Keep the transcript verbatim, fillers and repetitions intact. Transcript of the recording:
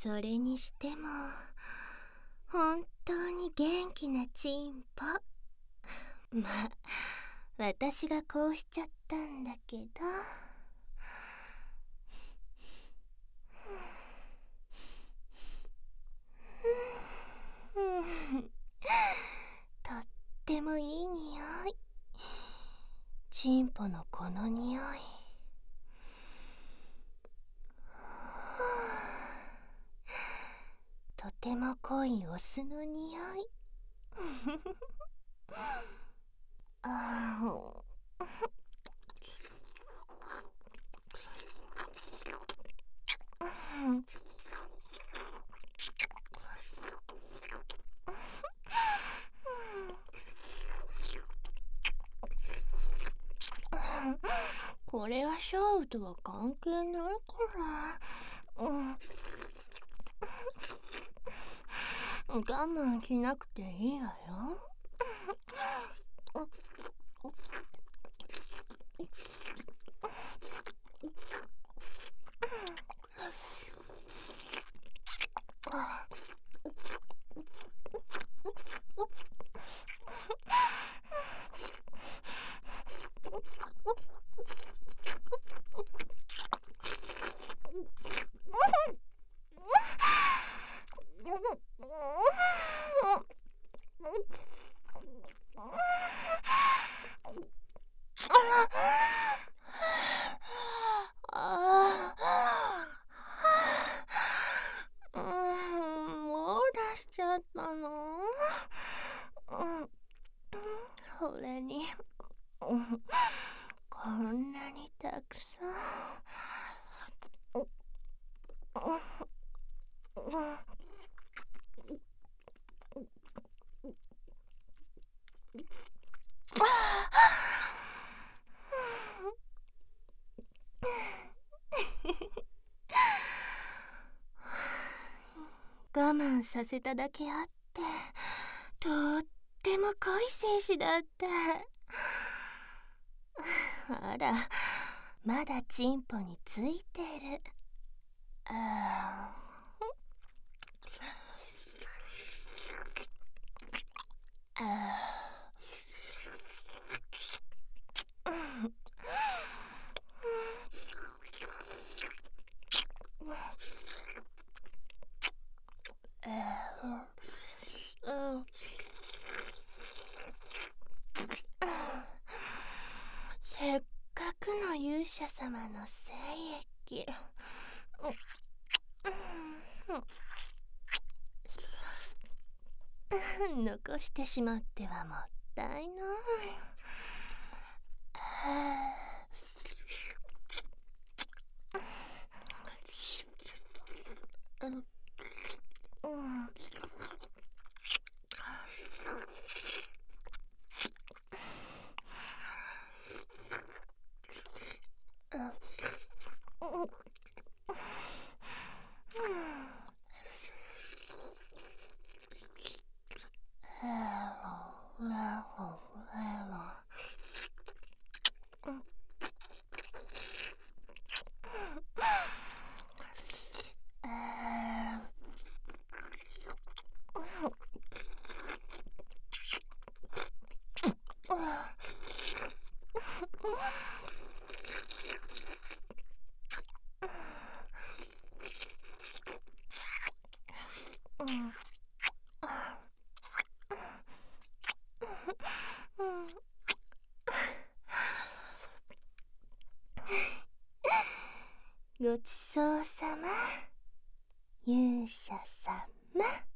それにしても本当に元気なチンポ。まあ私がこうしちゃったんだけど。とってもいい匂い。チンポのこの匂い。とても濃いオスの匂い。ああ。これは勝負とは関係ないから。うん。我慢しなくていいわよ。もう出しちゃったの。それにこんなにたくさん。我慢させただけあってとっても濃い精子だった。あら、まだチンポについてる。ああせっかくの勇者様の精液。残してしまってはもったいない。ごちそうさま、勇者様。